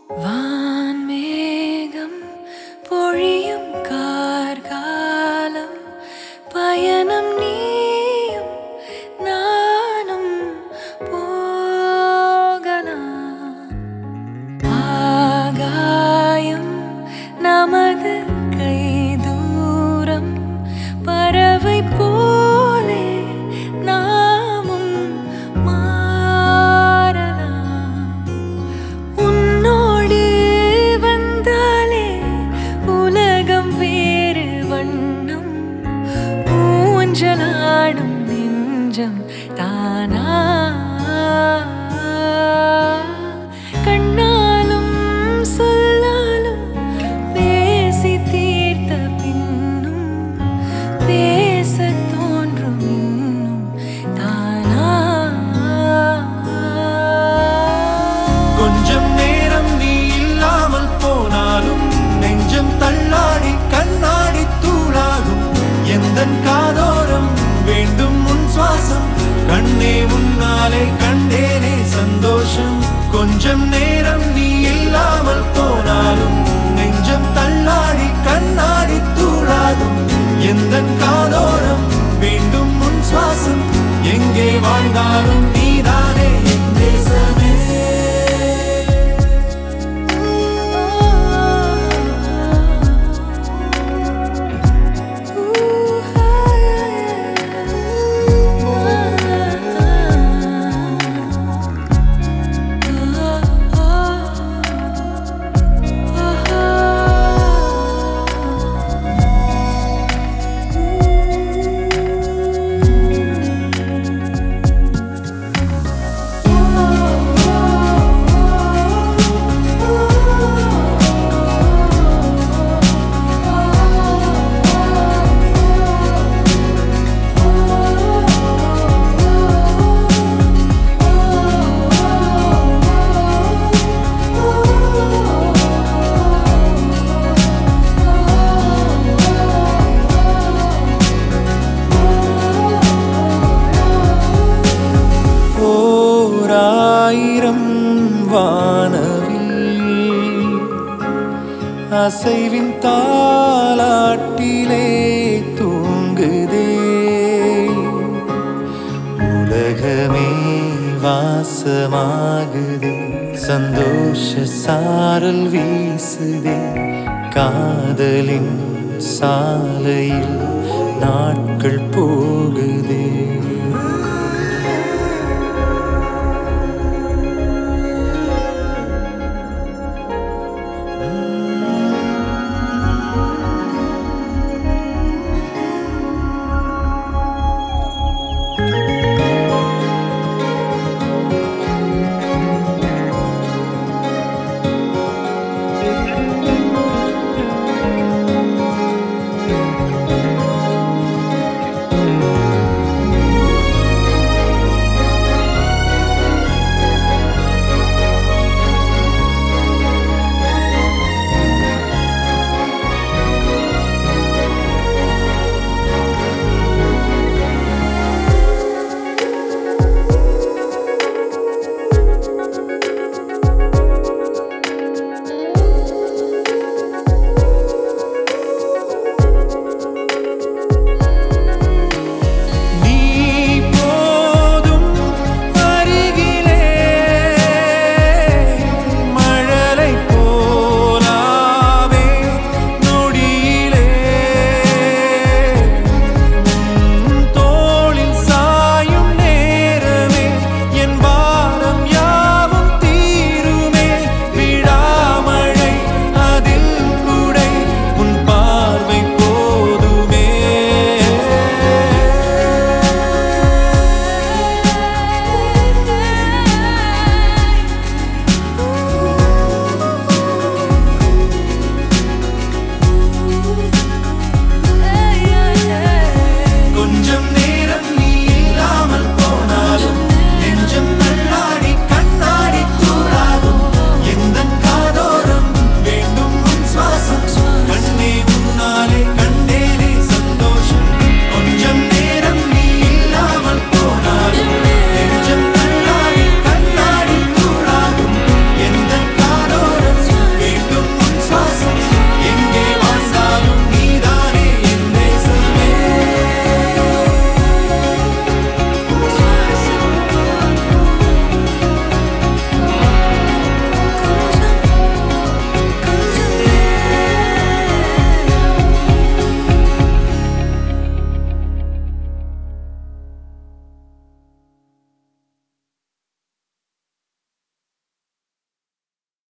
வான்மேகம் பொழியும் கார்காலம் பயணம் நீயும் நானும் போகலாம். ஆகாயம் நமது கைதூரம் பறவை போலே நாமும் மாறலாம். உன்னோடு வந்தாலே உலகம் வேறு வண்ணம் ஊஞ்சலாடும் நெஞ்சம் தானா கண்ணாலும் சொல்லாலும் பேசி தீர்த்த பின்னும் பேச தோன்றும் இன்னும் தானா. கொஞ்சம் நேரம் நீ இல்லாமல் போனாலும் நெஞ்சம் தள்ளாடி கண்ணாடி தூளாகும். எந்தன் காதோரம் வேண்டும் உன் சுவாசம், கண்ணே உன்னாலே கண்டேனே சந்தோஷம். கொஞ்சம் நேரம் நீ இல்லாமல் போனாலும் நெஞ்சம் தள்ளாடி கண்ணாடி தூளாகும். எந்தன் காதோரம் வேண்டும் உன் சுவாசம், எங்கே வாழ்ந்தாலும் நீதானே என் தேசமே. ஆயிரம் வானவில் அசைவின் தாலாட்டிலே தூங்குதே. உலகமே வாசமாகுதே, சந்தோஷ சாரல் வீசுதே. காதலின் சாலையில் நாட்கள் போகுதே.